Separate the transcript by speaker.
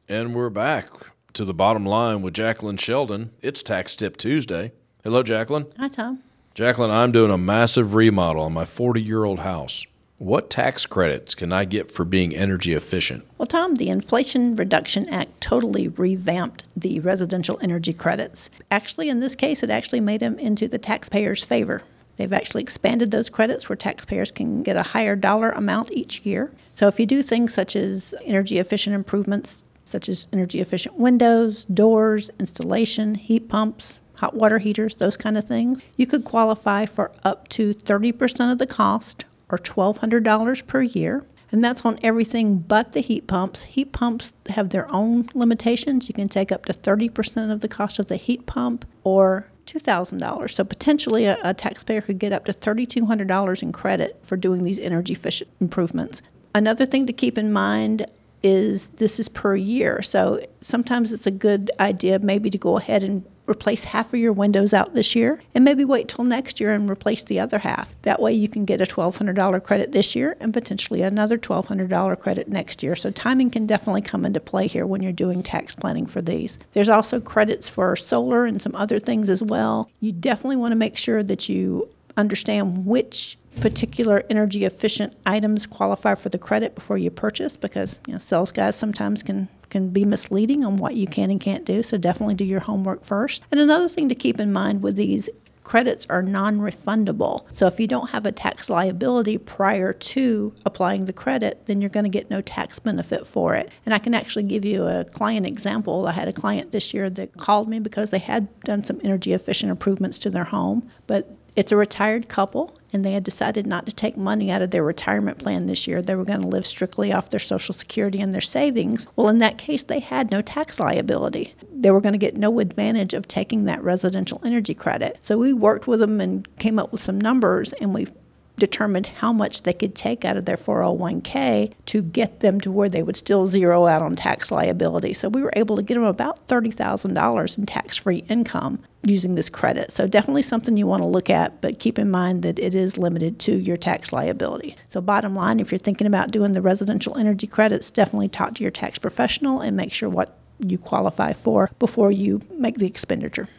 Speaker 1: And we're back to the bottom line with Jacqueline Sheldon. It's Tax Tip Tuesday. Hello, Jacqueline.
Speaker 2: Hi, Tom.
Speaker 1: Jacqueline, I'm doing a massive remodel on my 40-year-old house. What tax credits can I get for being energy efficient?
Speaker 2: Well, Tom, the Inflation Reduction Act totally revamped the residential energy credits. Actually, in this case, it actually made them into the taxpayer's favor. They've actually expanded those credits where taxpayers can get a higher dollar amount each year. So if you do things such as energy efficient improvements, such as energy efficient windows, doors, installation, heat pumps, hot water heaters, those kind of things, you could qualify for up to 30% of the cost or $1,200 per year. And that's on everything but the heat pumps. Heat pumps have their own limitations. You can take up to 30% of the cost of the heat pump or $2,000. So potentially a taxpayer could get up to $3,200 in credit for doing these energy efficient improvements. Another thing to keep in mind is this is per year. So sometimes it's a good idea maybe to go ahead and replace half of your windows out this year and maybe wait till next year and replace the other half. That way you can get a $1,200 credit this year and potentially another $1,200 credit next year. So timing can definitely come into play here when you're doing tax planning for these. There's also credits for solar and some other things as well. You definitely want to make sure that you understand which particular energy efficient items qualify for the credit before you purchase, because sales guys sometimes can be misleading on what you can and can't do. So definitely do your homework first. And another thing to keep in mind with these credits are non-refundable. So if you don't have a tax liability prior to applying the credit, then you're going to get no tax benefit for it. And I can actually give you a client example. I had a client this year that called me because they had done some energy efficient improvements to their home, but it's a retired couple, and they had decided not to take money out of their retirement plan this year. They were going to live strictly off their Social Security and their savings. Well, in that case, they had no tax liability. They were going to get no advantage of taking that residential energy credit. So we worked with them and came up with some numbers, and we determined how much they could take out of their 401k to get them to where they would still zero out on tax liability. So we were able to get them about $30,000 in tax-free income using this credit. So definitely something you want to look at, but keep in mind that it is limited to your tax liability. So bottom line, if you're thinking about doing the residential energy credits, definitely talk to your tax professional and make sure what you qualify for before you make the expenditure.